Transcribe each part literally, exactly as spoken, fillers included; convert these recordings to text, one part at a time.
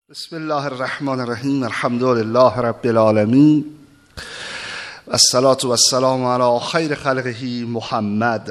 بسم الله الرحمن الرحیم. الحمد لله رب العالمین و الصلاة و السلام علی خیر خلقه محمد.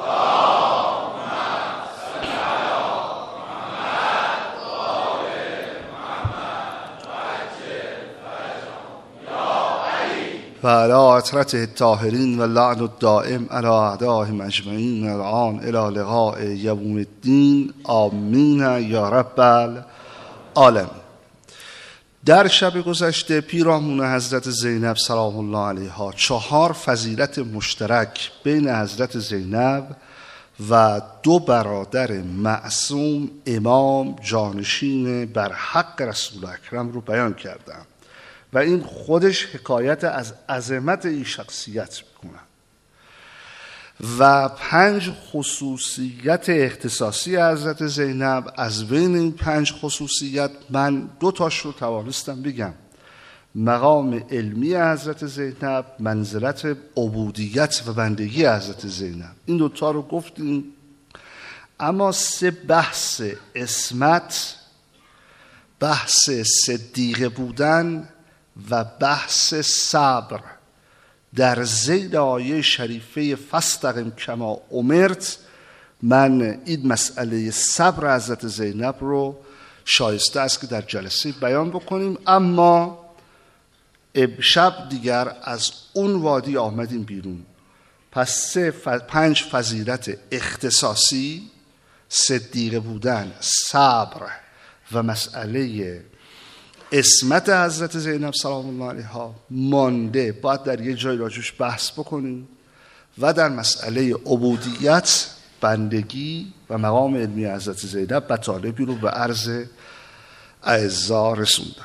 و علی عطرته الطاهرین و لعن الدائم علی اعدائهم اجمعین الان الی لقاء یوم الدین. آمین یا رب العالمین. در شب گذشته پیرامون حضرت زینب سلام الله علیها چهار فضیلت مشترک بین حضرت زینب و دو برادر معصوم امام جانشین بر حق رسول اکرم رو بیان کردم و این خودش حکایت از عظمت این شخصیت میکنه. و پنج خصوصیت اختصاصی حضرت زینب، از بین این پنج خصوصیت من دو تاش رو توانستم بگم: مقام علمی حضرت زینب، منزلت عبودیت و بندگی حضرت زینب. این دوتا رو گفتیم. اما سه بحث عصمت، بحث صدیقه بودن و بحث صبر در زید آیه شریفه فاستقم کما امرت، من این مسئله صبر حضرت زینب رو شایسته است که در جلسه بیان بکنیم. اما امشب دیگر از اون وادی آمدیم بیرون. پس سه ف... پنج فضیلت اختصاصی، صدیقه بودن، صبر و مسئله عصمت حضرت زینب سلام الله علیها مانده، باید در یه جای راجوش بحث بکنیم. و در مسئله عبودیت، بندگی و مقام علمی حضرت زینب مطالبی رو به عرض اعزا رسوندم.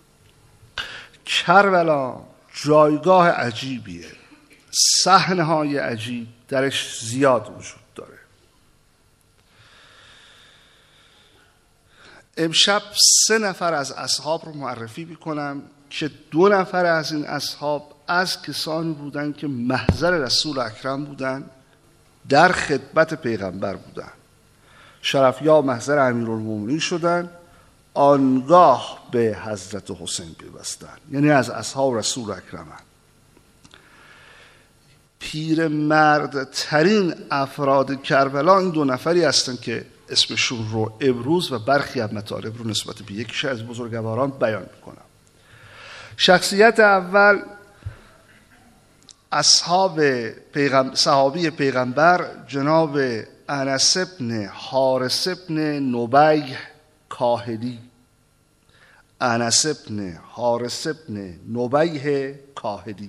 کربلا جایگاه عجیبیه، صحنه‌های عجیب درش زیاد وجود داره. امشب سه نفر از اصحاب رو معرفی میکنم که دو نفر از این اصحاب از کسانی بودن که محضر رسول اکرم بودن، در خدمت پیغمبر بودن. شرفیاب محضر امیرالمومنین شدن، آنگاه به حضرت حسین پیوستن، یعنی از اصحاب رسول اکرم. پیر ترین افراد کربلا این دو نفری هستن که اسمشون رو امروز و برخی از مطالب رو نسبت به یکیش از بزرگواران بیان میکنم. شخصیت اول اصحاب پیغمبر، صحابی پیغمبر جناب انس بن حارث بن نبیه کاهلی. انس بن حارث بن نبیه کاهلی،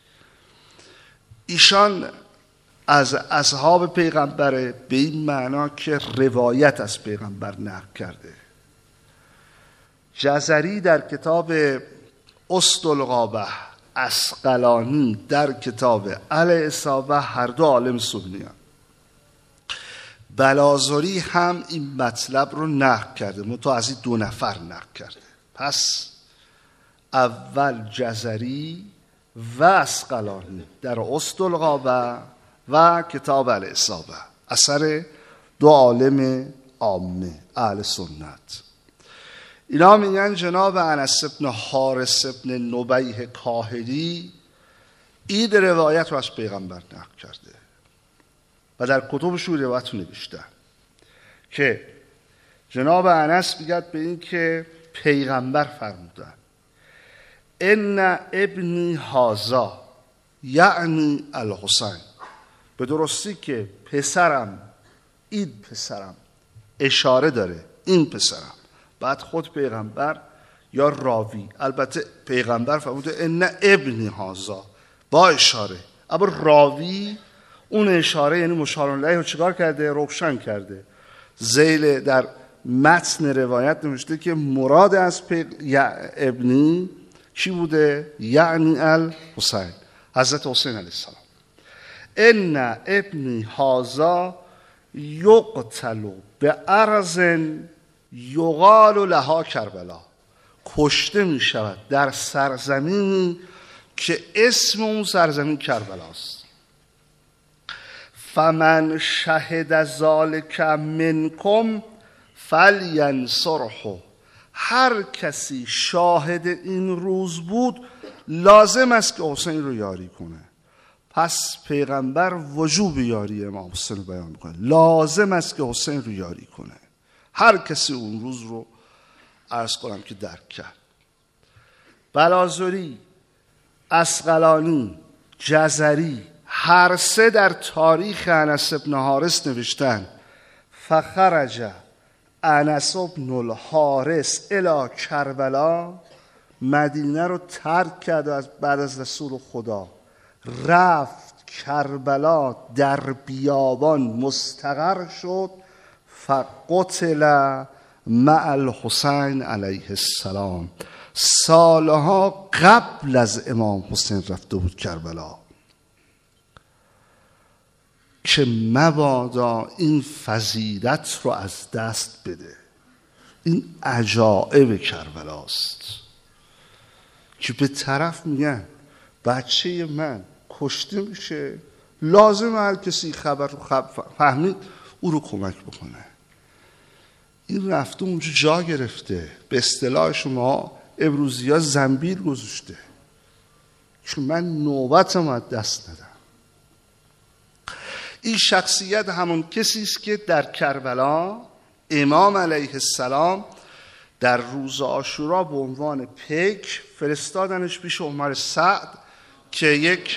ایشان از اصحاب پیغمبر به این معنا که روایت از پیغمبر نقل کرده. جزری در کتاب اسدالغابه، عسقلانی در کتاب الاصابه، هر دو عالم سنیان. بلازری هم این مطلب رو نقل کرده، منتها از این دو نفر نقل کرده. پس اول جزری و عسقلانی در اسدالغابه و کتاب الاصابه، اثر دو عالم عامه اهل سنت. اینا میگن جناب انس بن حارث بن نبیه کاهلی این روایت رو از پیغمبر نقل کرده و در کتبشون روایت رو نوشتن که جناب انس میگه به این که پیغمبر فرمودن: ان ابنی هذا یعنی الحسین، به درستی که پسرم، این پسرم، اشاره داره این پسرم. بعد خود پیغمبر یا راوی، البته پیغمبر فرموده ان ابنی هذا با اشاره، اما راوی اون اشاره یعنی مشار الیه رو چیکار کرده؟ روشن کرده. ذیل در متن روایت نوشته که مراد از پیغ... ابنی چی بوده؟ یعنی الحسین، حضرت حسین علیه السلام. ان ابنی هذا یقتل به ارض یقال لها کربلا، کشته می شود در سرزمینی که اسم اون سرزمین کربلاست. فمن شهد ذلک منکم فلینصره، هر کسی شاهد این روز بود لازم است که حسین رو یاری کنه. پس پیغمبر وجوب یاری امام حسین رو بیان میکنه. لازم است که حسین رو یاری کنه. هر کسی اون روز رو عرض کنم که درک کرد. بلازری، عسقلانی، جزری هر سه در تاریخ انس بن حارث نوشتن فخرج انس بن الحارث الی کربلا، مدینه رو ترک کرد از بعد از رسول خدا، رفت کربلا، در بیابان مستقر شد، فقتل مع الحسین علیه السلام. سالها قبل از امام حسین رفته بود کربلا که مبادا این فضیلت رو از دست بده. این عجایب کربلاست که به طرف میگن بچه من کشته میشه، لازم هر کسی خبر رو خب فهمید او رو کمک بکنه. این رفته اونجا جا گرفته، به اصطلاح شما امروزی ها زنبیل گذاشته که من نوبتم از دست ندم. این شخصیت همون کسی است که در کربلا امام علیه السلام در روز عاشورا به عنوان پیک فرستادنش پیش عمر سعد که یک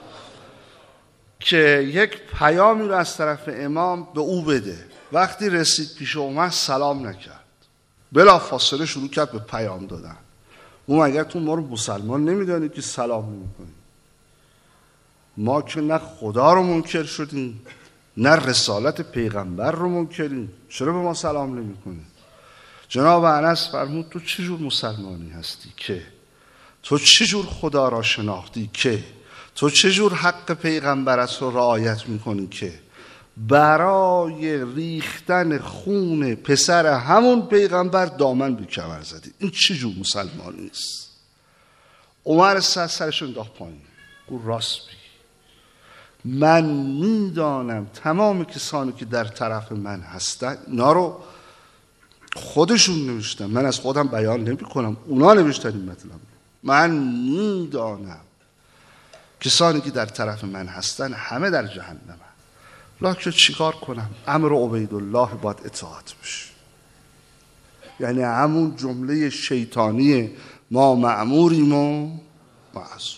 که یک پیامی رو از طرف امام به او بده. وقتی رسید پیش عمر سلام نکرد، بلا فاصله شروع کرد به پیام دادن. اون مگر تو ما رو مسلمان نمیدانی که سلام نمیکنی؟ ما که نه خدا رو منکر شدیم نه رسالت پیغمبر رو منکریم، چرا به ما سلام نمیکنی؟ جناب انس فرمود تو چجور مسلمانی هستی که تو چجور خدا را شناختی که تو چجور حق پیغمبرت رو رعایت میکنی که برای ریختن خون پسر همون پیغمبر دامن به کمر زدی؟ این چجور مسلمانی است؟ عمر سر سرش انداخت پایین، گفت راست بگی، من میدانم تمام کسانی که در طرف من هستن اینا رو خودشون نوشتن، من از خودم بیان نمی کنم، اونا نوشتن این مطلب. من میدانم کسانی که در طرف من هستن همه در جهنم، لکن چیکار کنم؟ امر عبیدالله باید اطاعت بشه. یعنی همون جمله شیطانی ما مأموریم و معصوم.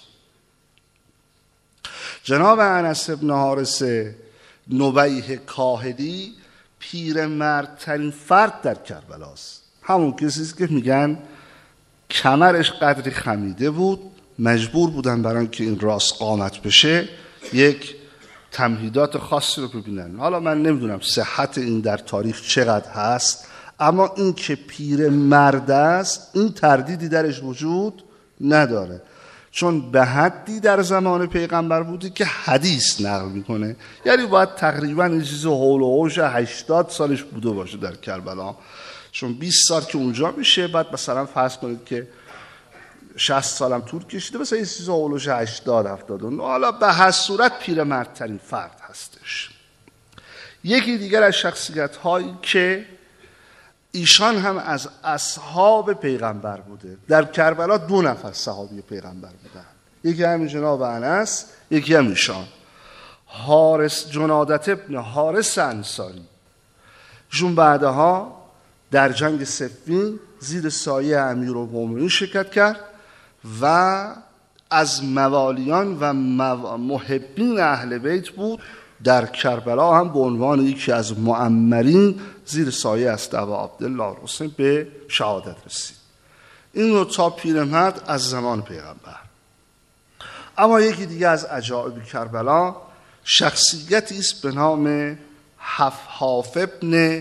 جناب انس بن حارث نبیه کاهلی پیرمردترین فرد در کربلاست. همون کسی که میگن کمرش قدری خمیده بود، مجبور بودن برای اینکه این راست قامت بشه یک تمهیدات خاصی رو ببینن. حالا من نمیدونم صحت این در تاریخ چقدر هست، اما این که پیر مرد است این تردیدی درش وجود نداره، چون به حدی در زمان پیغمبر بودی که حدیث نقل میکنه. یعنی باید تقریبا یه چیز حول و حوش هشتاد سالش بوده باشه در کربلا، چون بیست سال که اونجا میشه، بعد مثلا فرض کنید که شصت سالم طول کشیده، مثلا یه چیز حول و حوش هشتاد هفتاد. حالا به هر صورت پیرمردترین فرد هستش. یکی دیگر از شخصیت هایی که ایشان هم از اصحاب پیغمبر بوده. در کربلا دو نفر صحابی پیغمبر بودن، یکی همین جناب انس، یکی هم ایشان. حارث جنادت ابن حارث انصاری، ایشون بعدها در جنگ صفین زیر سایه امیرالمومنین شرکت کرد و از موالیان و محبین اهل بیت بود. در کربلا هم به عنوان یکی از مؤمرین زیر سایه است ابا عبدالله حسین به شهادت رسید. این دو تا پیرمرد از زمان پیغمبر. اما یکی دیگه از عجایب کربلا شخصیتی است به نام حفحاف ابن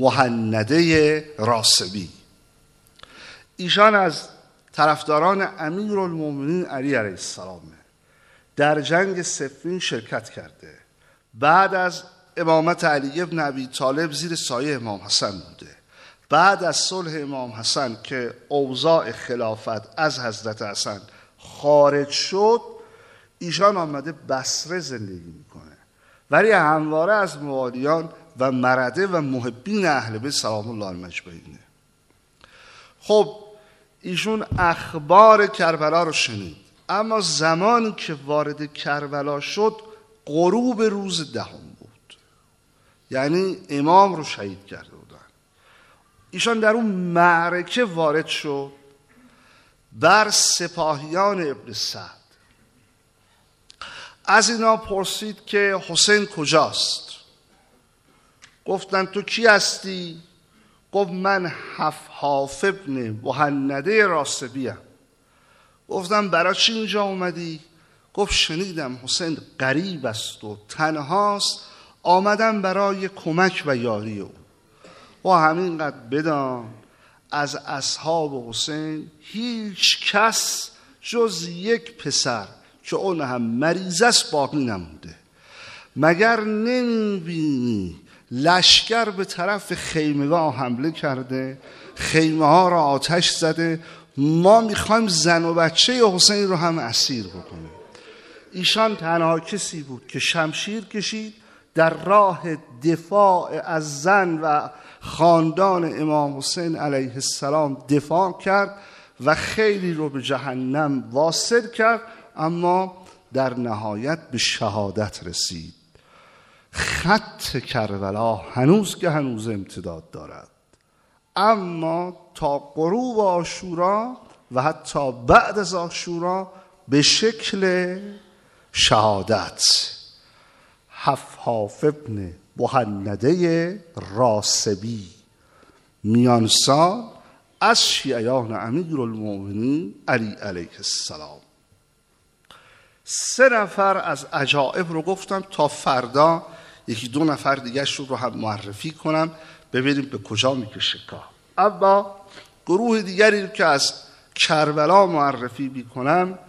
مهنده راسبی. ایشان از طرفداران امیرالمومنین علی علیه السلام در جنگ صفین شرکت کرده. بعد از امامت علی ابن ابی طالب زیر سایه امام حسن بوده. بعد از صلح امام حسن که اوضاع خلافت از حضرت حسن خارج شد، ایشان آمده بصره زندگی میکنه، ولی همواره از موالیان و مرده و محبین اهل بیت سلام الله علیهم اجمعین. خب ایشون اخبار کربلا رو شنید، اما زمانی که وارد کربلا شد غروب روز دهم بود، یعنی امام رو شهید کرده بودن. ایشان در اون معرکه وارد شد بر سپاهیان ابن سعد. از اینا پرسید که حسین کجاست؟ گفتن تو کی هستی؟ گفت من حفحاف ابن مهنده راسبیم. گفتم برای چی اینجا اومدی؟ گفت شنیدم حسین غریب است و تنهاست، آمدم برای کمک و یاری او. و همینقدر بدان از اصحاب حسین هیچ کس جز یک پسر که اون هم مریض است باقی نمونده. مگر نمیبینی لشکر به طرف خیمگاه حمله کرده، خیمه ها را آتش زده، ما میخوایم زن و بچه حسین رو هم اسیر بکنیم. ایشان تنها کسی بود که شمشیر کشید، در راه دفاع از زن و خاندان امام حسین علیه السلام دفاع کرد و خیلی رو به جهنم واصل کرد، اما در نهایت به شهادت رسید. خط کربلا هنوز که هنوز امتداد دارد، اما تا غروب عاشورا و حتی بعد از عاشورا به شکل شهادت حفحاف ابن مهنده راسبی میانسال از شیعیان امیرالمومنین علی علیه السلام. سه نفر از عجائب رو گفتم تا فردا یکی دو نفر دیگه رو هم معرفی کنم ببینیم به کجا میکشه کار. اما گروه دیگری رو که از کربلا معرفی میکنم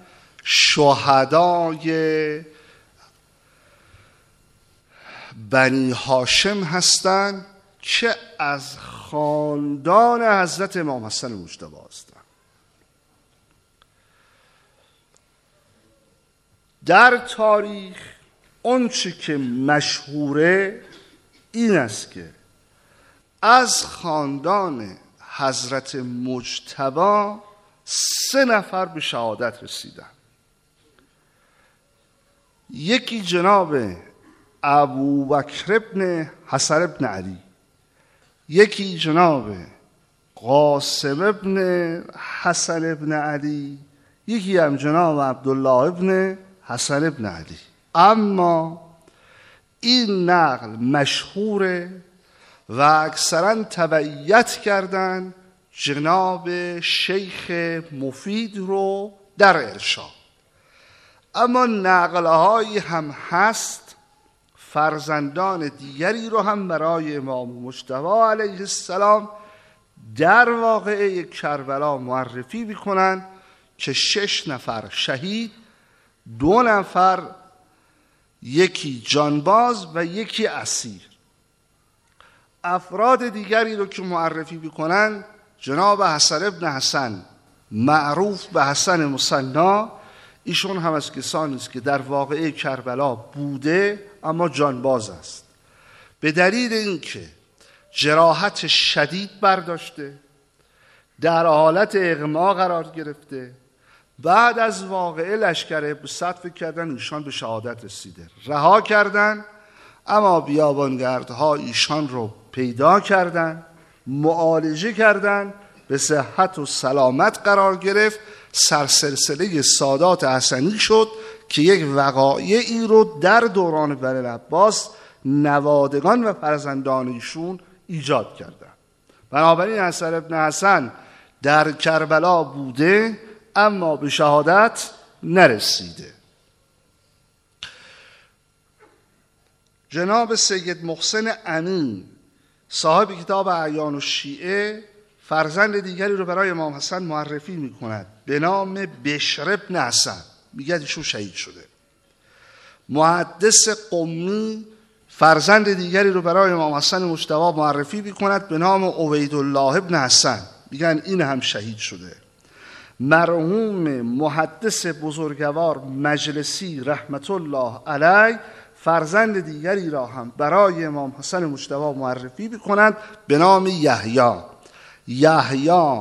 شهدای بنی هاشم هستند که از خاندان حضرت امام حسن مجتبی هستند. در تاریخ اون چی که مشهوره این است که از خاندان حضرت مجتبی سه نفر به شهادت رسیدن. یکی جناب ابوبکر ابن حسن ابن علی، یکی جناب قاسم ابن حسن ابن علی، یکی هم جناب عبدالله ابن حسن ابن علی. اما این نقل مشهوره و اکثرا تبعیت کردن جناب شیخ مفید رو در ارشاد. اما نقلهایی هم هست فرزندان دیگری رو هم برای امام مجتبی علیه السلام در واقعه کربلا معرفی میکنن که شش نفر شهید، دو نفر یکی جانباز و یکی اسیر. افراد دیگری رو که معرفی میکنن جناب حسن ابن حسن معروف به حسن مثنا، ایشون هم از کسانی است که در واقعه کربلا بوده اما جانباز است، به دلیل اینکه جراحت شدید برداشته، در حالت اغما قرار گرفته. بعد از واقعه لشکر ابن سعد فکر کردن ایشان به شهادت رسیده، رها کردن، اما بیابانگردها ایشان رو پیدا کردن، معالجه کردن، به صحت و سلامت قرار گرفت. سرسلسله سادات حسنی شد که یک وقایعی رو در دوران بنی العباس نوادگان و فرزندان ایشون ایجاد کردن. بنابراین حسن ابن حسن در کربلا بوده اما به شهادت نرسیده. جناب سید محسن امین صاحب کتاب اعیان الشیعه فرزند دیگری رو برای امام حسن معرفی میکند به نام بشر ابن حسن، میگه ایشون شهید شده. محدث قمی فرزند دیگری رو برای امام حسن مجتبی معرفی میکند به نام عبیدالله ابن حسن، میگن این هم شهید شده. مرحوم محدث بزرگوار مجلسی رحمت الله علیه فرزند دیگری را هم برای امام حسن مجتبی معرفی میکنند به نام یحیی. یحیی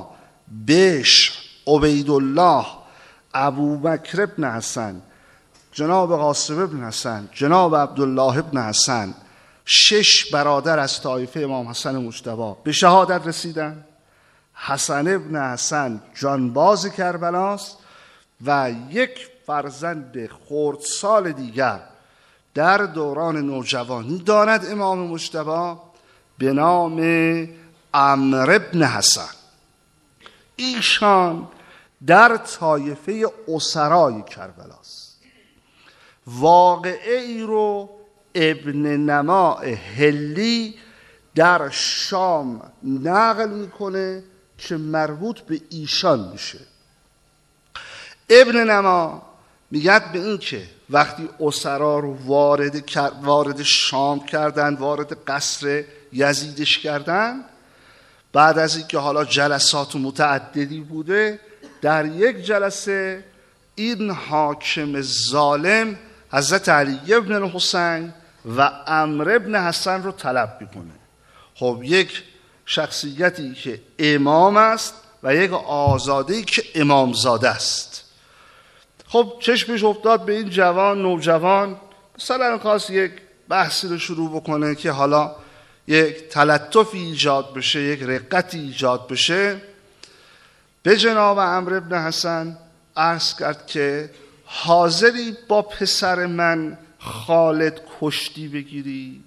بشر، عبیدالله، ابوبکر ابن حسن، جناب قاسم ابن حسن، جناب عبدالله ابن حسن، شش برادر از طایفه امام حسن مجتبی به شهادت رسیدن. حسن ابن حسن جانباز کربلاست و یک فرزند خردسال دیگر در دوران نوجوانی دارد امام مجتبی به نام عمرو ابن حسن. ایشان در طایفه اسرای کربلاست. واقعه ای رو ابن نماء حلی در شام نقل میکنه که مربوط به ایشان میشه. ابن نما میگد به این که وقتی اسرا رو وارد, وارد شام کردن، وارد قصر یزیدش کردن، بعد از اینکه حالا جلسات متعددی بوده، در یک جلسه این حاکم ظالم حضرت علی ابن الحسین و عمرو ابن حسن رو طلب میکنه. خب یک شخصیتی که امام است و یک آزاده‌ای که امامزاده است. خب چشمش افتاد به این جوان، نوجوان، مثلا خواست یک بحثی رو شروع بکنه که حالا یک تلطفی ایجاد بشه، یک رقتی ایجاد بشه. به جناب عمرو ابن حسن عرض کرد که حاضری با پسر من خالد کشتی بگیری؟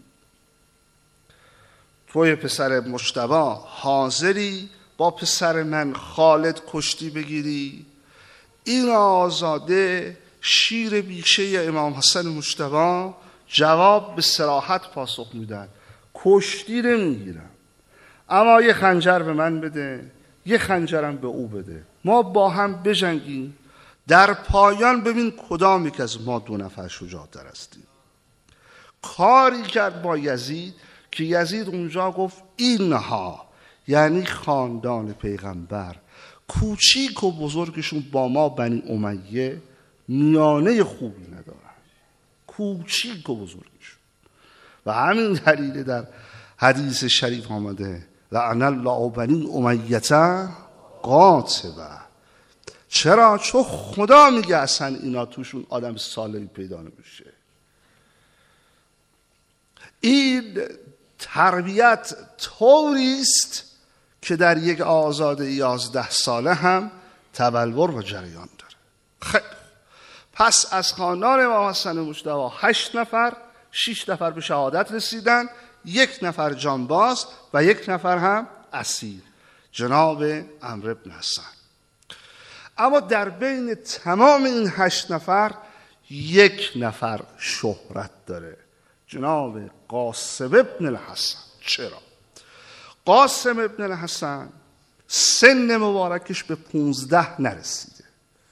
توی پسر مجتبی حاضری با پسر من خالد کشتی بگیری؟ این آزاده شیر بیشه امام حسن مجتبی جواب به صراحت پاسخ میدن: کشتی نمیگیرم، اما یه خنجر به من بده، یه خنجرم به او بده، ما با هم بجنگیم، در پایان ببین کدام یک از ما دو نفر شجاع‌تر هستیم. کاری کرد با یزید که یزید اونجا گفت اینها، یعنی خاندان پیغمبر، کوچیک و بزرگشون با ما بنی امیه میانه خوبی ندارن، کوچیک و بزرگشون. و همین دلیل در حدیث شریف آمده لعن الله بنی امیه قاطبه. چرا؟ چون خدا میگه اصلا اینا توشون آدم صالحی پیدا نمیشه. این تربیت طوریست که در یک آزاده یازده ساله هم تبلور و جریان داره. خیلی پس از خاندان امام حسن مجتبی هشت نفر، شش نفر به شهادت رسیدن، یک نفر جانباز و یک نفر هم اسیر، جناب عمرو بن حسن. اما در بین تمام این هشت نفر یک نفر شهرت داره، جناب قاسم ابن الحسن. چرا؟ قاسم ابن الحسن سن مبارکش به پونزده نرسیده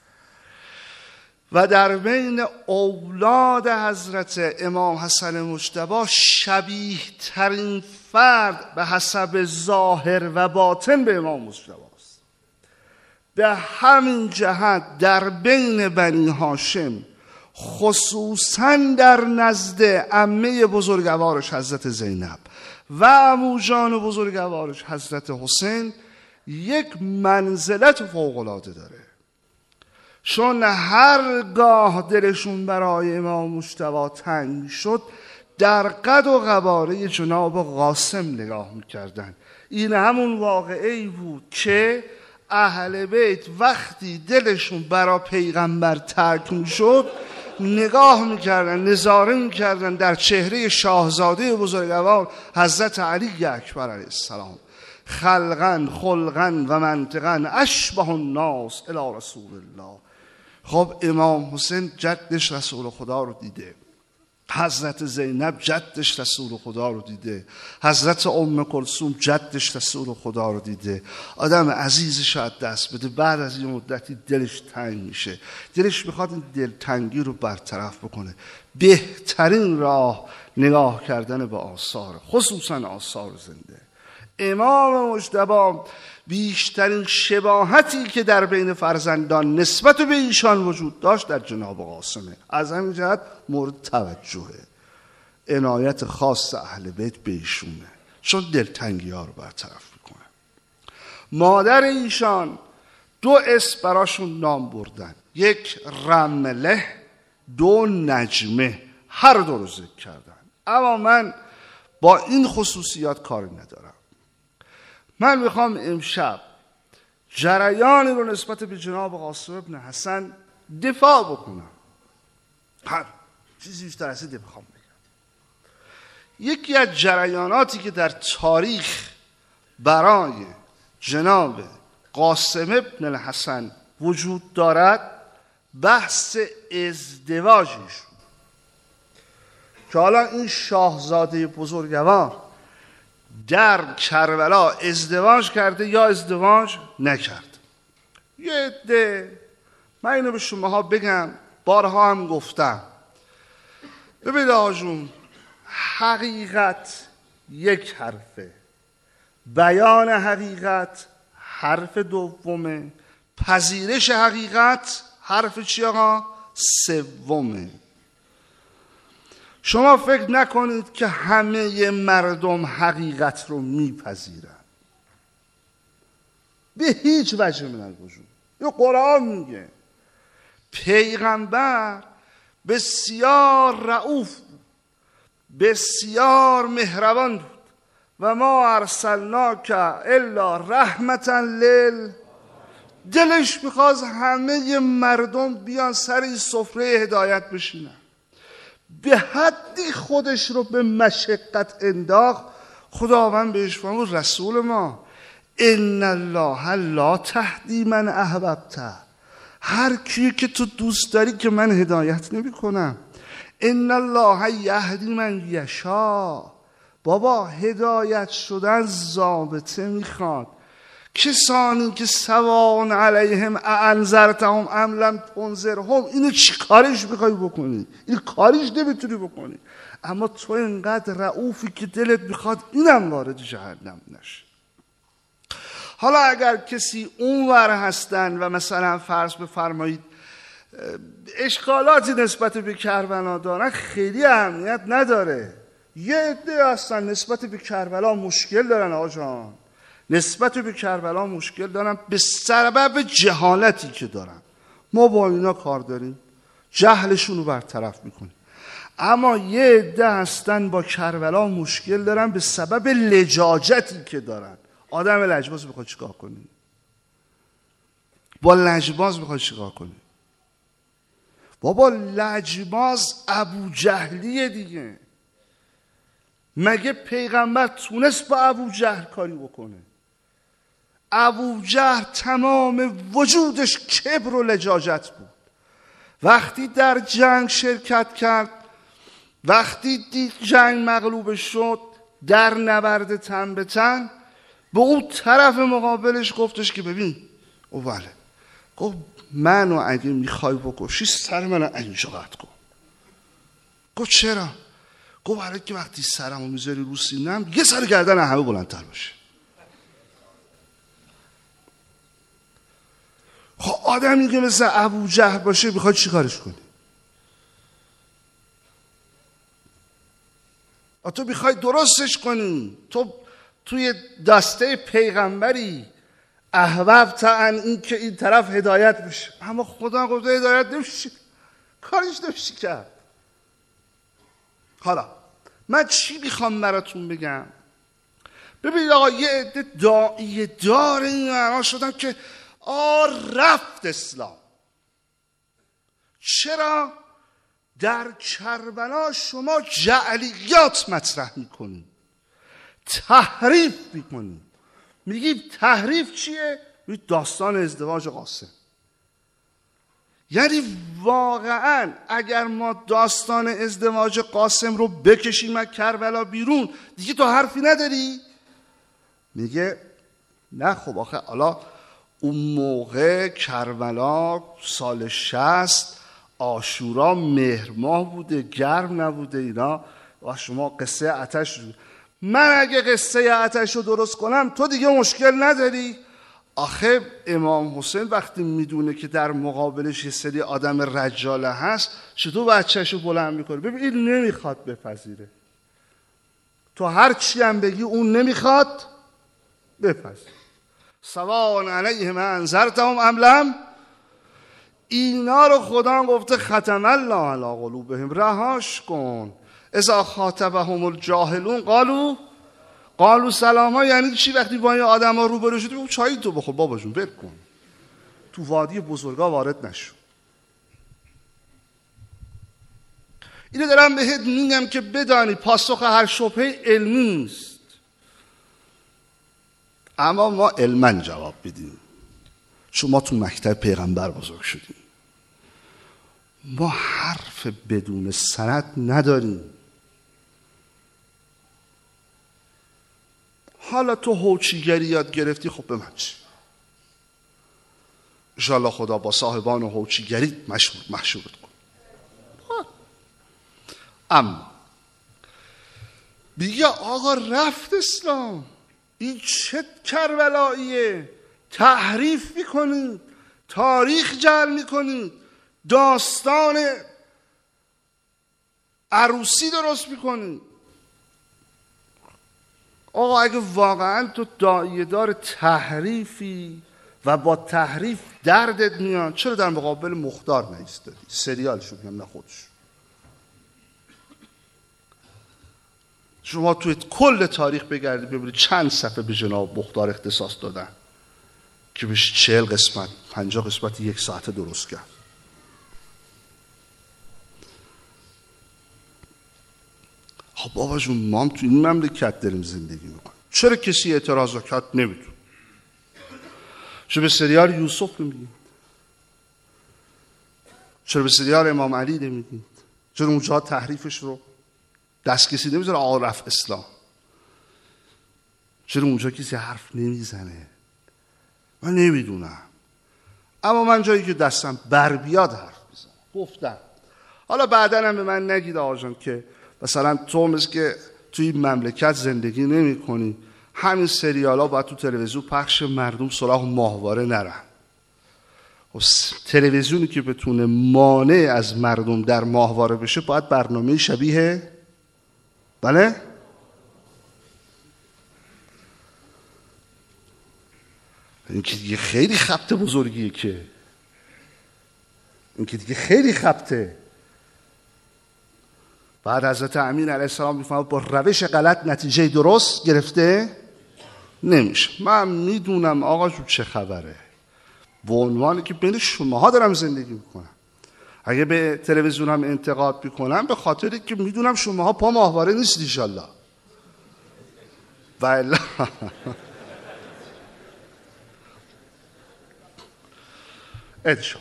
و در بین اولاد حضرت امام حسن مجتبی شبیه ترین فرد به حسب ظاهر و باطن به امام مجتبی است. به همین جهت در بین بنی هاشم، خصوصا در نزد عمه بزرگوارش حضرت زینب و عموجان بزرگوارش حضرت حسین، یک منزلت فوق‌العاده داره، چون هرگاه دلشون برای امام مجتبی تنگ شد در قد و قواره جناب قاسم نگاه میکردن. این همون واقعی بود که اهل بیت وقتی دلشون برای پیغمبر تنگ میشد نگاه میکردن، نظاره میکردن در چهره شاهزاده بزرگوار حضرت علی اکبر علیه السلام، خلقا خلقا و منطقا اشبه الناس الی رسول الله. خب امام حسین جدش رسول خدا رو دیده، حضرت زینب جدش رسول خدا رو دیده، حضرت ام کلثوم جدش رسول خدا رو دیده. آدم عزیزش از دست بده، بعد از این مدتی دلش تنگ میشه، دلش میخواد این دلتنگی رو برطرف بکنه. بهترین راه نگاه کردن به آثار، خصوصا آثار زنده. امام مجتبی بیشترین شباهتی که در بین فرزندان نسبت به ایشان وجود داشت در جناب قاسمه. از همین جهت مورد توجهه، عنایت خاص اهل بیت به ایشونه، چون دلتنگی ها رو برطرف میکنه. مادر ایشان دو اسم براشون نام بردن، یک رمله، دو نجمه، هر دو رو ذکر کردن. اما من با این خصوصیات کاری ندارم. من میخوام امشب جریانی رو نسبت به جناب قاسم ابن حسن دفاع بکنم. هر چیزی بیشتر از این بخوام بگم. یکی از جریاناتی که در تاریخ برای جناب قاسم ابن الحسن وجود دارد بحث ازدواجش، که حالا این شاهزاده بزرگوار در کربلا ازدواج کرده یا ازدواج نکرد. یه عده، من اینو به شماها بگم، بارها هم گفتم، ببینید آقا جون، حقیقت یک حرفه، بیان حقیقت حرف دومه، پذیرش حقیقت حرف چی آقا؟ سومه. شما فکر نکنید که همه مردم حقیقت رو میپذیرن، به هیچ وجه من الوجود. یه قرآن میگه پیغمبر بسیار رؤوف بود، بسیار مهربان بود و ما ارسلناک الا رحمتا لل. دلش میخواد همه مردم بیان سر این سفره هدایت بشینن، به حدی خودش رو به مشقت انداخت. خداوند بهش فرمود رسول ما ان الله لا تهدی من احببت، هر کی که تو دوست داری که من هدایت نمی کنم. ان الله یهدی من یشاء، بابا هدایت شدن ضابطه میخواد. کسانی که سواء علیهم اانذرتهم ام لم تنذرهم، اینو چی کارش میخوای بکنی؟ این کارش نمیتونی بکنی. اما تو اینقدر رؤوفی که دلت میخواد اینم وارد جهنم نشه. حالا اگر کسی اونور هستن و مثلا فرض بفرمایید اشکالاتی نسبت به کربلا دارن، خیلی اهمیت نداره. یه عده هستن نسبت به کربلا مشکل دارن آقا جان، نسبت به کربلا مشکل دارن به سبب جهالتی که دارن. ما با اینا کار داریم، جهلشون رو برطرف میکنیم. اما یه عده هستن با کربلا مشکل دارن به سبب لجاجتی که دارن. آدم لجباز بخواد چیکار کنی؟ با لجباز بخواد چیکار کنی؟ بابا لجباز ابو جهلیه دیگه. مگه پیغمبر تونست با ابو جهل کاری بکنه؟ ابو جهل تمام وجودش کبر و لجاجت بود. وقتی در جنگ شرکت کرد، وقتی دید جنگ مغلوب شد، در نبرد تن به تن به اون طرف مقابلش گفتش که ببین او بله، گفت منو اگه میخوای بکشی سر منو اینجا قطع کن. گفت چرا؟ گفت برای که وقتی سرمو میذاری رو سینم یه سر گردن همه بلندتر باشه. خب آدمی که مثل ابو جهل باشه میخواد چی کارش کنی؟ تو میخوای درستش کنی، تو توی دسته پیغمبری احببت ان این که این طرف هدایت بشه، اما خدا گفته هدایت نمیشه، کارش نمیشه کرد. حالا من چی میخوام براتون بگم؟ ببینید آقا یه عده داعیه دار این معنا شدن که آ رفت اسلام. چرا؟ در کربلا شما جعلیات مطرح میکنید، تحریف میکنید. میگید تحریف چیه؟ داستان ازدواج قاسم. یعنی واقعا اگر ما داستان ازدواج قاسم رو بکشیم از کربلا بیرون دیگه تو حرفی نداری؟ میگه نه خب آخه حالا اون موقع کربلا سال شصت عاشورا مهر ماه بوده، گرم نبوده اینا، و شما قصه آتش رو. من اگه قصه آتش رو درست کنم تو دیگه مشکل نداری؟ آخه امام حسین وقتی میدونه که در مقابلش یه سری آدم رجاله هست چطور بچه‌شو بلند میکنه؟ ببین این نمیخواد بپذیره. تو هر چی هم بگی اون نمیخواد بپذیره. سواء علیهم انذرتهم ام لم. اینا رو خدا گفته ختم الله علی قلوبهم، رهاش کن. اذا خاطبهم الجاهلون قالوا قالوا سلاما. یعنی چی؟ وقتی با این آدما روبرو شدی بگو چای تو بخور بابا جون، ول کن، تو وادی بزرگا وارد نشو. اینو دارم بهت میگم که بدانی پاسخ هر شبهه علمی نیست، اما ما علما جواب بدیم، چون ما تو مکتب پیغمبر بزرگ شدیم. ما حرف بدون سند نداریم. حالا تو هوچیگری یاد گرفتی، خب به من چی؟ انشاءالله خدا با صاحبان هوچیگری مشهور محشورت کن. اما بگه آقا رفت اسلام، این چه کربلاییه؟ تحریف میکنید، تاریخ جعل میکنید، داستان عروسی درست میکنید. آقا اگه واقعا تو داعیه دار تحریفی و با تحریف دردت میاد، چرا در مقابل مختار نایستادی؟ سریالشو میگم، نه خودش. شما توی کل تاریخ بگردی ببینید چند صفحه به جناب مختار اختصاص دادن که بهش چهل قسمت پنجاه قسمت یک ساعته درست کرد. خب بابا جون ما هم تو این مملکت داریم زندگی میکنیم، چرا کسی اعتراض کرد نمیدون؟ چرا به سریال یوسف نمیگید؟ چرا به سریال امام علی نمیگید؟ چرا اونجا تحریفش رو دست کسی نمیزنه آقا رفت اسلام؟ چرا اونجا کسی حرف نمیزنه؟ من نمیدونم، اما من جایی که دستم بر بیاد حرف میزنم. گفتم حالا بعدن هم به من نگید آقا جان که مثلا تو مثل که توی مملکت زندگی نمی کنی، همین سریال ها باید تو تلویزیون پخش، مردم سراغ ماهواره نرن. تلویزیونی که بتونه مانع از مردم در ماهواره بشه باید برنامه شبیه، بله؟ این که دیگه خیلی خبط بزرگیه، که این که دیگه خیلی خبطه. بعد حضرت امین علیه السلام میفهمد با روش غلط نتیجه درست گرفته نمیشه. من میدونم آقا جو چه خبره، به عنوانی که بین شماها دارم زندگی میکنم. اگه به تلویزیون هم انتقاد میکنم به خاطری که میدونم شماها پا ماهواره نیست انشالله. والا ادشان.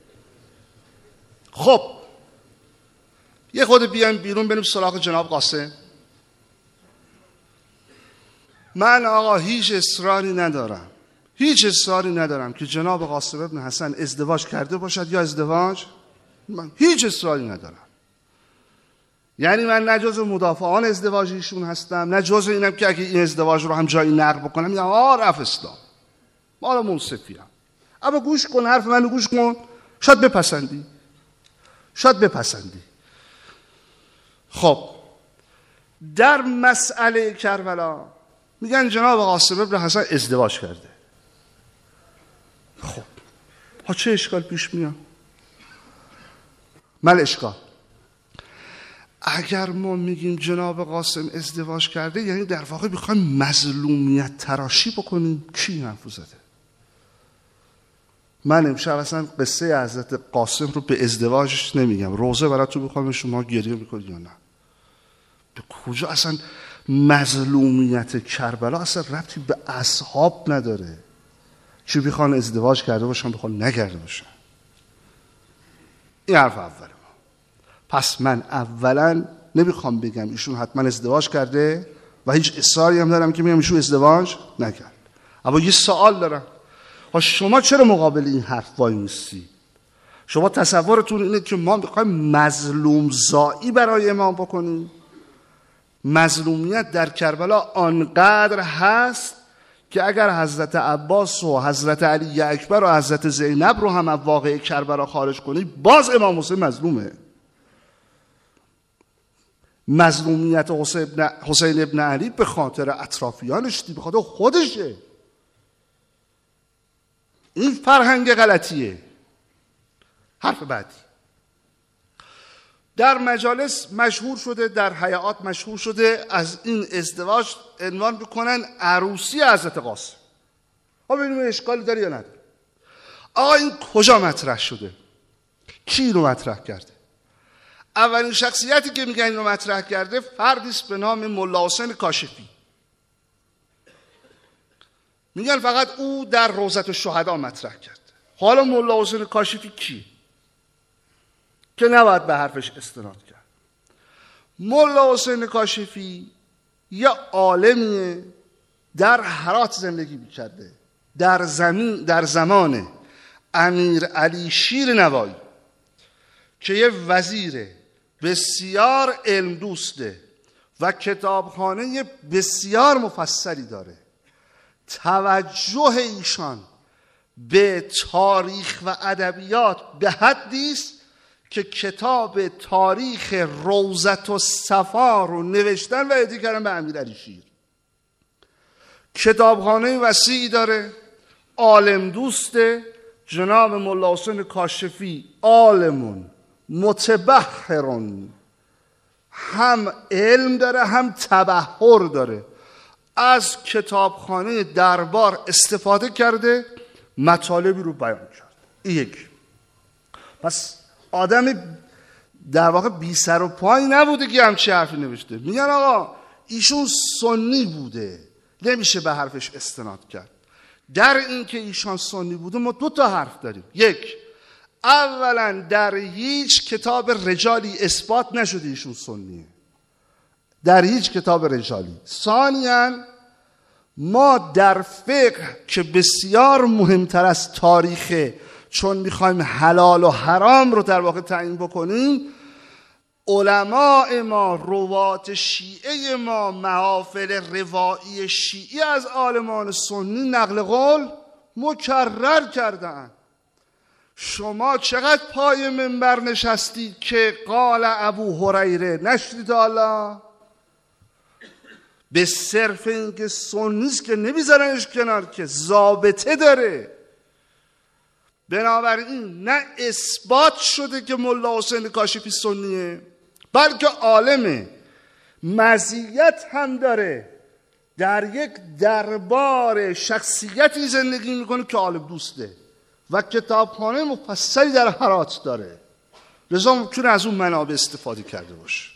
خب یه خود بیایم بیرون بریم سراغ جناب قاسم. من آقا هیچ اصراری ندارم، هیچ اصراری ندارم که جناب قاسم ابن حسن ازدواج کرده باشد یا ازدواج، من هیچ اصراری ندارم. یعنی من نه جز مدافعان ازدواج ایشون هستم، نه جز اینم که اگه این ازدواج رو هم جایی نقل بکنم میگم آه رفت اسلام، مالا منصفیم. اما گوش کن، حرف منو گوش کن، شاید بپسندی، شاید بپسندی. خب در مسئله کربلا میگن جناب قاسم ابن حسن ازدواج کرده. خب ها چه اشکال پیش میاد؟ من اشکال اگر ما میگیم جناب قاسم ازدواج کرده، یعنی در واقع میخوایم مظلومیت تراشی بکنیم. کی حرف زده؟ من امشب اصلا قصه حضرت قاسم رو به ازدواجش نمیگم، روزه براتون میخوام شما گریه میکنید یا نه. به کجا اصلا مظلومیت کربلا اصلا ربطی به اصحاب نداره، چی بخوان ازدواج کرده باشن بخوان نکرده باشن. این حرف اول ما. پس من اولا نمیخوام بگم ایشون حتما ازدواج کرده و هیچ اصراری هم دارم که میگم ایشون ازدواج نکرد. اما یه سوال دارم، شما چرا مقابل این حرف وای میسی؟ شما تصورتون اینه که ما میخوایم مظلوم زایی برای امام بکنیم؟ مظلومیت در کربلا آنقدر هست که اگر حضرت عباس و حضرت علی اکبر و حضرت زینب رو هم از واقعه کربلا خارج کنی، باز امام حسین مظلومه. مظلومیت حسین ابن علی به خاطر اطرافیانش، به خاطر خودشه. این فرهنگ غلطیه. حرف بعدی، در مجالس مشهور شده، در حیات مشهور شده، از این ازدواج عنوان بکنن عروسی حضرت قاسم. ها ببینیم اشکالی داره یا نداره. آقا این کجا مطرح شده؟ کی اینو مطرح کرده؟ اولین شخصیتی که میگن اینو مطرح کرده فردی است به نام ملا حسین کاشفی. میگن فقط او در روضة الشهدا مطرح کرده. حالا ملا حسین کاشفی کی؟ که نباید به حرفش استناد کرد. ملا حسین کاشفی یه عالمیه، در هرات زندگی میکرده، در زمین در زمان امیر علی شیر نوایی که یه وزیر بسیار علم دوسته و کتابخانه بسیار مفصلی داره. توجه ایشان به تاریخ و ادبیات به حدی است که کتاب تاریخ روضة الصفا رو نوشتن و هدیه کردن به امیرعلی شیر. کتابخانه وسیعی داره، عالم دوسته. جناب ملا حسین کاشفی عالمون متبحرون، هم علم داره هم تبحر داره، از کتابخانه دربار استفاده کرده، مطالبی رو بیان کرد. این یک. پس آدم در واقع بی سر و پای نبوده که همچی حرفی نوشته. میگن آقا ایشون سنی بوده، نمیشه به حرفش استناد کرد. در این که ایشان سنی بوده ما دو تا حرف داریم. یک، اولا در هیچ کتاب رجالی اثبات نشده ایشون سنیه، در هیچ کتاب رجالی. ثانیاً ما در فقه که بسیار مهمتر از تاریخه، چون میخوایم حلال و حرام رو در واقع تعیین بکنیم، علماء ما، روات شیعه ما، محافل روایی شیعی از عالمان سنی نقل قول مکرر کردن. شما چقدر پای منبر نشستید که قال ابو هریره نشدید؟ حالا به صرف اینکه سنیست که نمیذارنش کنار، که ضابطه داره. بنابراین نه اثبات شده که ملا حسین کاشفی سنیه، بلکه عالمه، مزیت هم داره، در یک دربار شخصیتی زندگی میکنه که عالم دوسته و کتابخانه مفصلی در هرات داره، لذا ممکنه از اون منابع استفاده کرده باشه.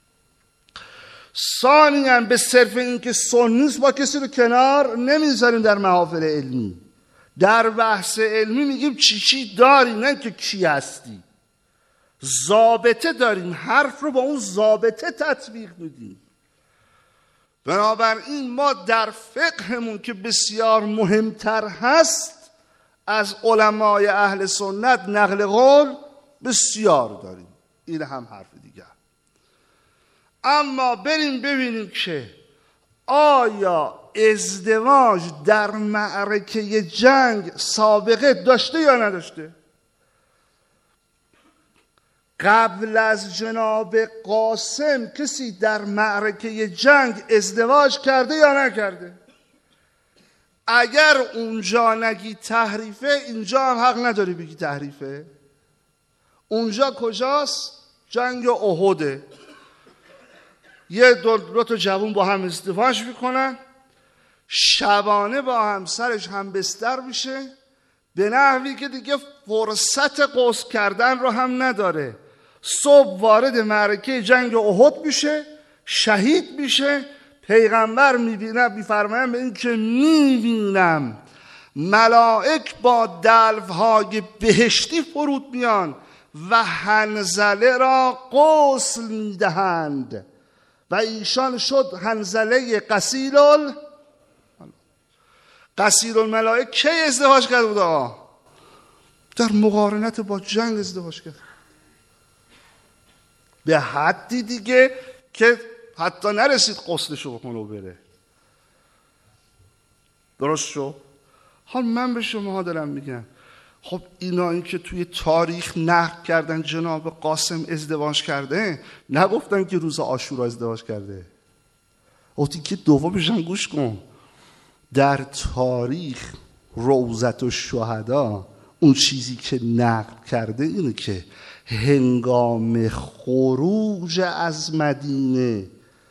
ثانیاً به صرف اینکه سنیست با کسی رو کنار نمیذاریم در محافل علمی. در بحث علمی میگیم چی چی داری، نه که کی هستی. ضابطه داریم، حرف رو با اون ضابطه تطبیق میدیم. بنابراین ما در فقهمون که بسیار مهمتر هست، از علمای اهل سنت نقل قول بسیار داریم. این هم حرف دیگر. اما بریم ببینیم که آیا ازدواج در معرکه جنگ سابقه داشته یا نداشته؟ قبل از جناب قاسم کسی در معرکه جنگ ازدواج کرده یا نکرده؟ اگر اونجا نگی تحریفه، اینجا هم حق نداری بگی تحریفه. اونجا کجاست؟ جنگ احده. یه دو, دو تا جوون با هم ازدواج میکنن، شبانه با هم سرش هم بستر میشه، به نحوی که دیگه فرصت غسل کردن رو هم نداره. صبح وارد معرکه جنگ احد میشه، شهید میشه. پیغمبر میبینه، میفرمایم به این که میبینم ملائک با دلوهای بهشتی فرود میان و حنظله را غسل میدهند و ایشان شد حنظله قصیل ال قصیل الملائک. کی ازدواج کرده بود آقا؟ در مقارنت با جنگ ازدواج کرد، به حدی دیگه که حتی نرسید غسلشو بکنه و بره. درست شو؟ حال من به شما دارم میگم، خب اینا این که توی تاریخ نقل کردن جناب قاسم ازدواج کرده، نگفتن که روز عاشورا ازدواج کرده. اوتی که دومش هم گوش کن، در تاریخ روضة الشهدا اون چیزی که نقل کرده اینه که هنگام خروج از مدینه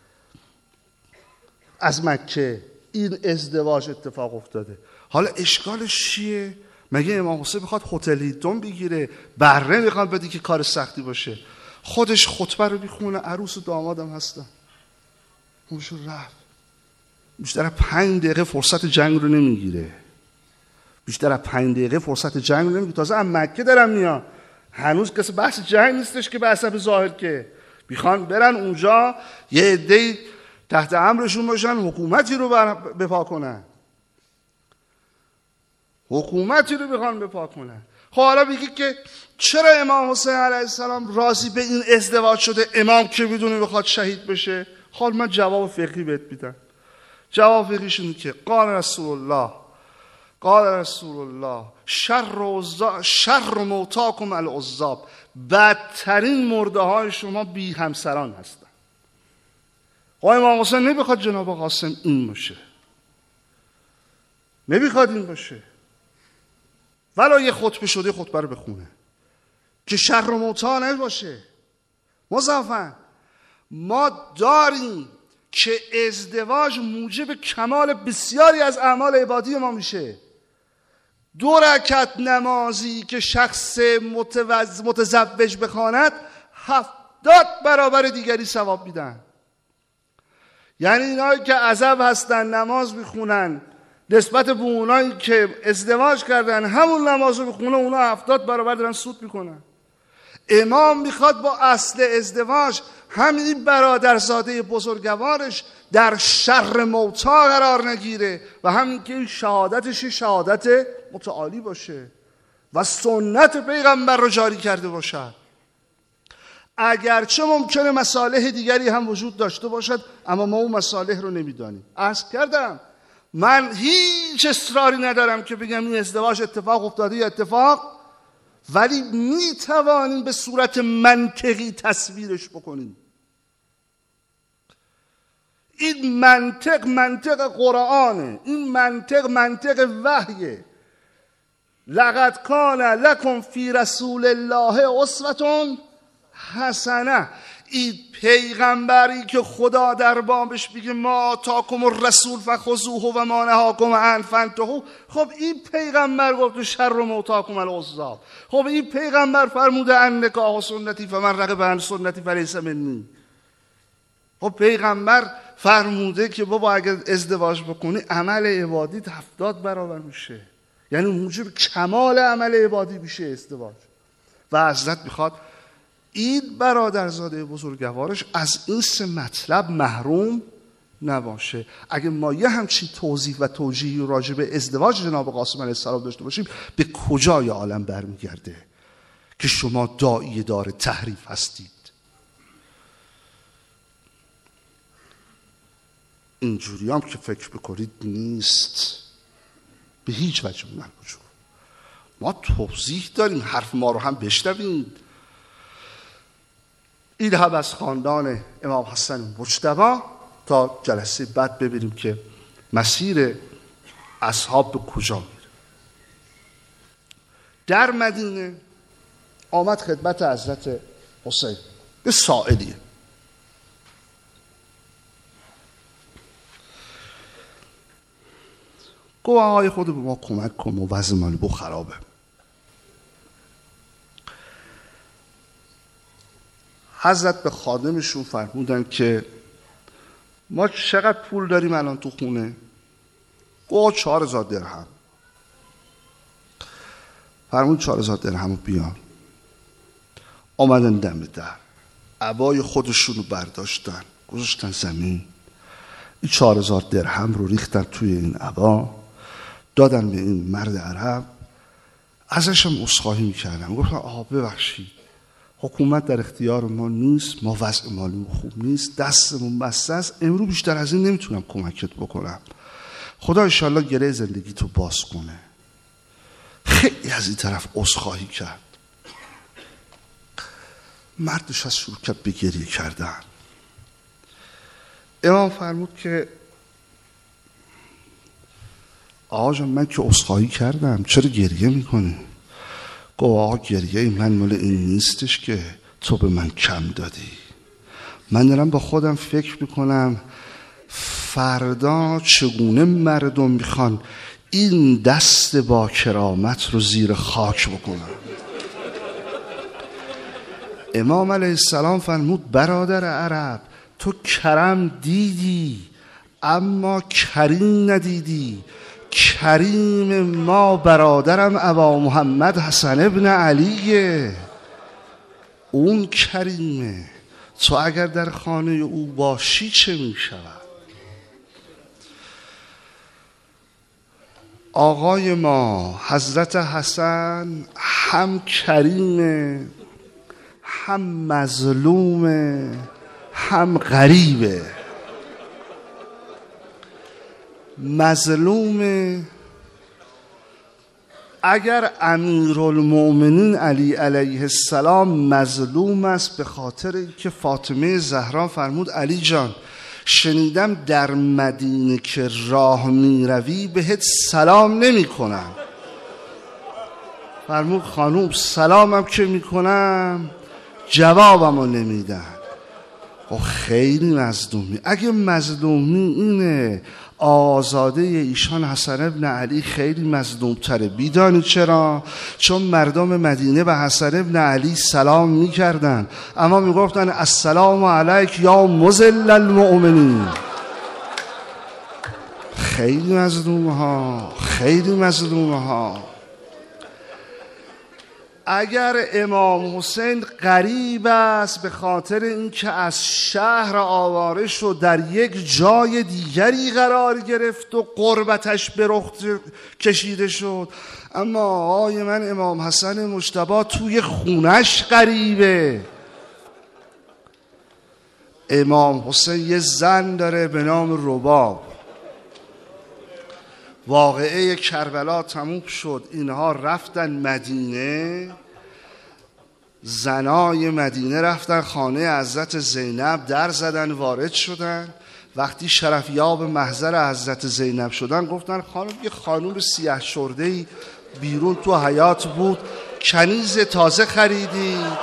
از مکه این ازدواج اتفاق افتاده. حالا اشکالش چیه؟ مگه امام حسین میخواد هتل هیلتون بگیره؟ بره میخواد بدی که کار سختی باشه؟ خودش خطبه رو میخونه، عروس و دامادم هستن، اونشو رفت. بیشتر از پنج دقیقه فرصت جنگ رو نمیگیره، بیشتر از پنج دقیقه فرصت جنگ رو نمیگیره. تازه هم مکه دارن میان، هنوز کسی بحث جنگ نیستش که به حسب ظاهر که میخوان برن اونجا یه عده‌ای تحت امرشون باشن، حکومتی رو بپا کنن، حکومتی رو بخوان بپا کنن. خب حالا بگی که چرا امام حسین علیه السلام راضی به این ازدواج شده؟ امام که بدونه بخواد شهید بشه. خب من جواب فقهی بهت میدم. جواب فقهیش اینه که قال رسول الله قال رسول الله شر شر موتاکم العزاب، بدترین مرده های شما بی همسران هستن. خب امام حسین نمیخواد جناب قاسم این باشه، نمیخواد این باشه، ولی یه خطبه شده خطبه رو بخونه که شر موتا نباشه. مضافاً ما داریم که ازدواج موجب کمال بسیاری از اعمال عبادی ما میشه. دو رکعت نمازی که شخص متوز... متزوج بخواند هفتاد برابر دیگری ثواب میدن. یعنی اینایی که عزب هستن نماز میخونن نسبت به اونایی که ازدواج کردن همون نماز رو بخونه، اونا هفتاد برابر دارن سود میکنن. امام میخواد با اصل ازدواج همین برادرزاده بزرگوارش در شر موتا قرار نگیره و همین که شهادتش شهادت متعالی باشه و سنت پیغمبر رو جاری کرده باشد. اگرچه ممکنه مصالح دیگری هم وجود داشته باشد، اما ما اون مصالح رو نمیدانیم. عرض کردم من هیچ اصراری ندارم که بگم این ازدواج اتفاق افتاده یا اتفاق، ولی میتوانیم به صورت منطقی تصویرش بکنیم. این منطق منطق قرآنه، این منطق منطق وحیه. لقد کان لکم فی رسول الله اسوة حسنه. این پیغمبری که خدا در بابش بگه ما آتاکم الرسول فخذوه و ما نهاکم عنه فانتهوا، خب این پیغمبر گفت شر موتاکم العزاب. خب این پیغمبر فرموده ان نکاح سنتی فمن رغب عن سنتی فلیس منی. خب پیغمبر فرموده که بابا اگر ازدواج بکنی عمل عبادی هفتاد برابر میشه، یعنی موجب کمال عمل عبادی میشه ازدواج. و حضرت میخواد این برادرزاده بزرگوارش از این سه مطلب محروم نباشه. اگه ما یه همچین توضیح و توجیهی راجع به ازدواج جناب قاسم علیه السلام داشته باشیم، به کجای عالم برمیگرده که شما داعی دار تحریف هستید؟ اینجوری هم که فکر بکنید نیست، به هیچ وجه من وجود. ما توضیح داریم، حرف ما رو هم بشنوید. این هم از خاندان امام حسن مجتبی. تا جلسه بعد ببینیم که مسیر اصحاب به کجا میره. در مدینه آمد خدمت حضرت حسین به سائلیه. گفت آقای خود به ما کمک کن و وضع مالی خرابه. حضرت به خادمشون فرمودن که ما چقدر پول داریم الان تو خونه؟ گفت چهار هزار درهم. فرمود چهار هزار درهم رو بیان. آمدن دم در، عبای خودشون رو برداشتن گذاشتن زمین، این چهار هزار درهم رو ریختن توی این عبا، دادن به این مرد عرب. ازش هم عذرخواهی میکردن، گفتن آقا ببخشید حکومت در اختیار ما نیست، ما وضع مالی خوب نیست، دستمون بسته است، امروز بیشتر از این نمیتونم کمکت بکنم، خدا انشالله گره زندگی تو باز کنه. خیلی از این طرف عذرخواهی کرد. مردش از شروع کرد به گریه کردن. امام فرمود که آقا جان من که عذرخواهی کردم، چرا گریه میکنی؟ گفت آقا گریه من مال این نیستش که تو به من کم دادی. من دارم با خودم فکر میکنم فردا چگونه مردم میخوان این دست با کرامت رو زیر خاک بکنن. امام علیه السلام فرمود برادر عرب، تو کرم دیدی اما کریم ندیدی. کریم ما برادرم ابا محمد حسن ابن علیه، اون کریمه. تو اگر در خانه او باشی چه می شود؟ آقای ما حضرت حسن هم کریمه، هم مظلومه، هم غریبه. مظلومه اگر امیرالمؤمنین علی علیه السلام مظلوم است به خاطر اینکه فاطمه زهرا فرمود علی جان شنیدم در مدینه که راه می روی بهت سلام نمی کنم. فرمود خانوم سلامم که می کنم جوابمو نمیدن. و خیلی مظلومی. اگه مظلومی اینه آزاده ایشان حسن ابن علی خیلی مظلوم تره. بیدانی چرا؟ چون مردم مدینه به حسن ابن علی سلام می کردن اما می گفتن السلام علیک یا مذل المؤمنین. خیلی مظلومه ها، خیلی مظلومه ها. اگر امام حسین غریب است به خاطر اینکه از شهر آواره شد در یک جای دیگری قرار گرفت و قربتش به رخ کشیده شد، اما آقای من امام حسن مجتبی توی خونش غریبه. امام حسین یه زن داره به نام رباب. واقعه کربلا تموم شد، اینها رفتن مدینه، زنای مدینه رفتن خانه حضرت زینب، در زدن، وارد شدن. وقتی شرفیاب محضر حضرت زینب شدن گفتن خانم یه خانم سیاه شرده‌ای بیرون تو حیاط بود، کنیز تازه خریدید؟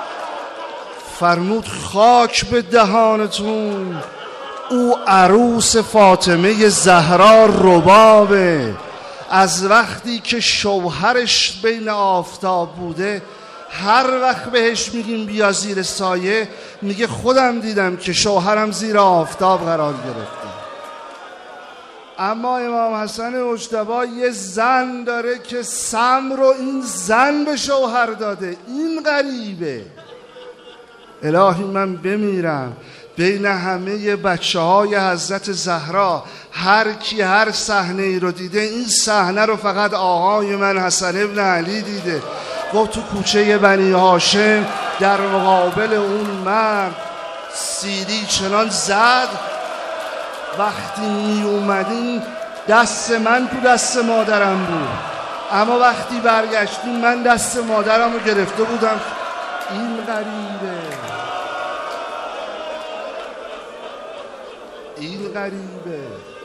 فرمود خاک به دهانتون، او عروس فاطمه زهرا ربابه. از وقتی که شوهرش بین آفتاب بوده هر وقت بهش میگیم بیا زیر سایه میگه خودم دیدم که شوهرم زیر آفتاب قرار گرفته. اما امام حسن مجتبی یه زن داره که سم رو این زن به شوهر داده. این غریبه. الهی من بمیرم بین همه بچه های حضرت زهرا هر کی هر صحنه ای رو دیده، این صحنه رو فقط آقای من حسن ابن علی دیده. گفت تو کوچه بنی هاشم در مقابل اون مرد سیری چنان زد وقتی می اومدین دست من تو دست مادرم بود، اما وقتی برگشتیم من دست مادرم رو گرفته بودم. این غریبه، این غریبه.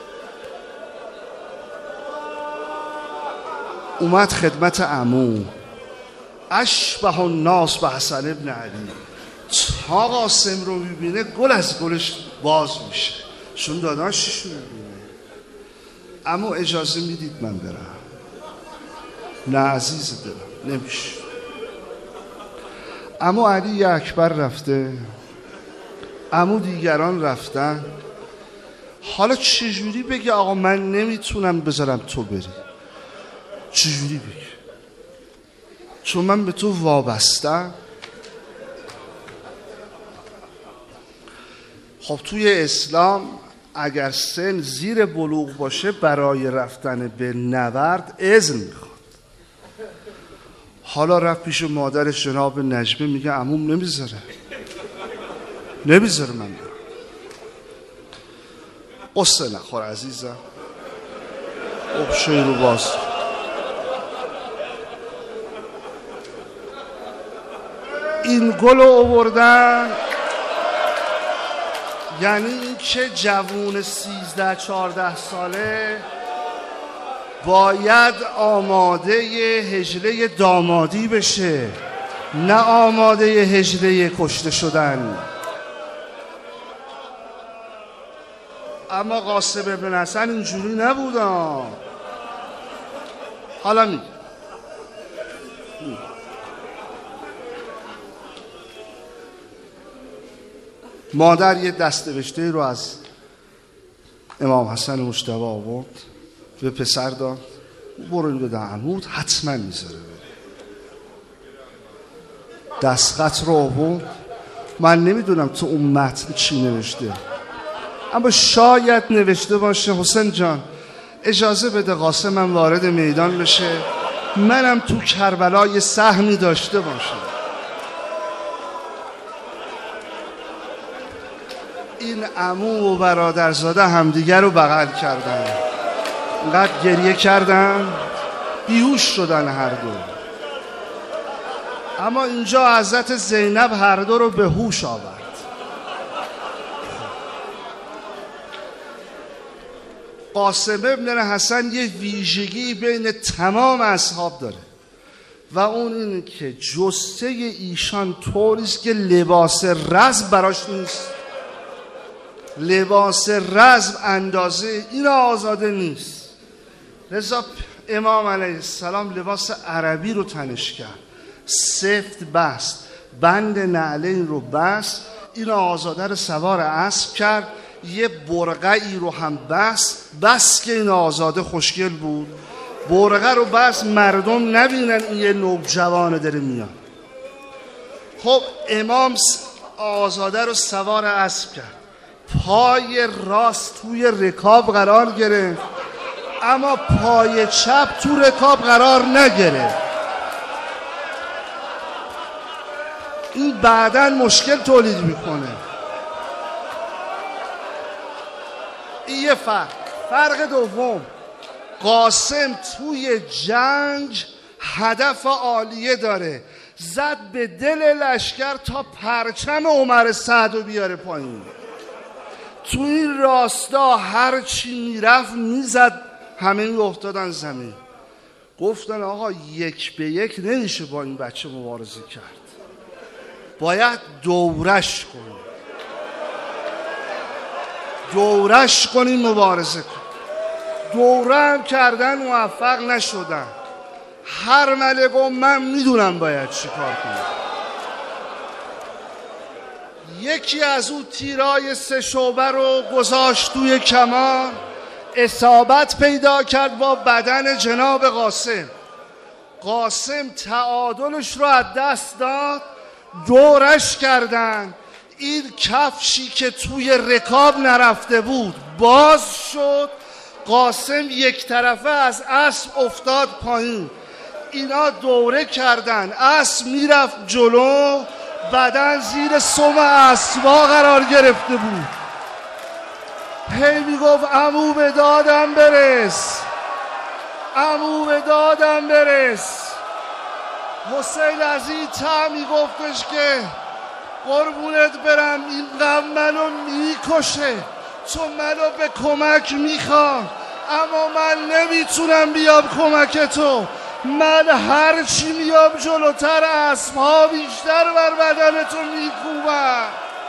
اومد خدمت عمو، اشبه الناس به حسن ابن علی. تا قاسم رو میبینه گل از گلش باز میشه، چون داداشش رو میبینه. عمو اجازه میدید من برم؟ نه عزیز دلم نمیشه. عمو علی اکبر رفته، عمو دیگران رفتن. حالا چجوری بگه آقا من نمیتونم بذارم تو بری؟ چجوری بگه؟ چون من به تو وابستم. خب توی اسلام اگر سن زیر بلوغ باشه برای رفتن به نبرد اذن میخواد. حالا رفت پیش مادرش جناب نجمه میگه عموم نمیذاره نمیذاره من برم. قصه نخور عزیزم، ابشوی رو باز. این گل رو آوردن، یعنی این که جوون سیزده چارده ساله باید آماده هجله دامادی بشه، نه آماده هجله کشته شدن. اما قاسم ابن حسن اینجوری نبودا. حالا میگه مادر یه دستنوشته رو از امام حسن مجتبی آورد به پسر داد، برو این بده عمود، حتما میذاره. دستخط رو آورد. من نمیدونم تو اون متن چی نوشته، اما شاید نوشته باشه حسین جان اجازه بده قاسمم وارد میدان بشه، منم تو کربلا یه سهمی داشته باشم. این عمو و برادرزاده همدیگر رو بغل کردن، اینقدر گریه کردن بیهوش شدن هر دو. اما اینجا حضرت زینب هر دو رو به هوش آورد. قاسم ابن حسن یه ویژگی بین تمام اصحاب داره و اون اینه که جثه ایشان طوریست که لباس رزم براش نیست. لباس رزم اندازه این آزاده نیست. لذا امام علیه السلام لباس عربی رو تنش کرد، سفت بست، بند نعلین رو بست، این آزاده رو سوار اسب کرد، یه برقعی رو هم بست، بس که این آزاده خوشگل بود، برقه رو بست مردم نبینن این یه نوجوانه داره میاد. خب امام آزاده رو سوار اسب کرد، پای راست توی رکاب قرار گرفت اما پای چپ تو رکاب قرار نگرفت. این بعداً مشکل تولید میکنه. این یه فرق. فرق دوم، قاسم توی جنگ هدف عالیه داره، زد به دل لشکر تا پرچم عمر سعد رو بیاره پایین. تو این راستا هر چی میرفت میزد، همه می افتادن زمین. گفتن آقا یک به یک نمیشه با این بچه مبارزه کرد، باید دورش کنیم، دورش کنیم مبارزه کنیم. دوره هم کردن، موفق نشدن. هر ملک و من میدونم باید چی کار کنم. یکی از اون تیرای سه شعبه رو گذاشت توی کمان، اصابت پیدا کرد با بدن جناب قاسم. قاسم تعادلش رو از دست داد، دورش کردن. این کفشی که توی رکاب نرفته بود باز شد، قاسم یک طرفه از اسب افتاد پایین. اینا دوره کردن، اسب میرفت جلو، بدن زیر سم اسبا قرار گرفته بود. هی میگفت عمو به دادم برس، عمو به دادم برس. حسین از این تا میگفتش که قربونت برم این غم منو میکشه، چون منو به کمک میخوام اما من نمیتونم بیام کمک تو. من هر چی میام جلوتر اسبها بیشتر بر بدن تو میکوبم.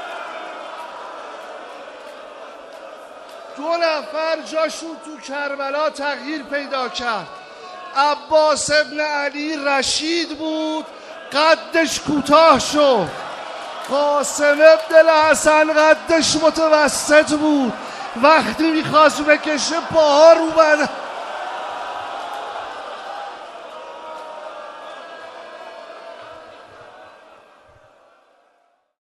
دو نفر جاشون تو کربلا تغییر پیدا کرد. عباس ابن علی رشید بود، قدش کوتاه شد. قاسم ابن حسن قدش متوسط بود، وقتی میخواست بکشه پاها رو بدن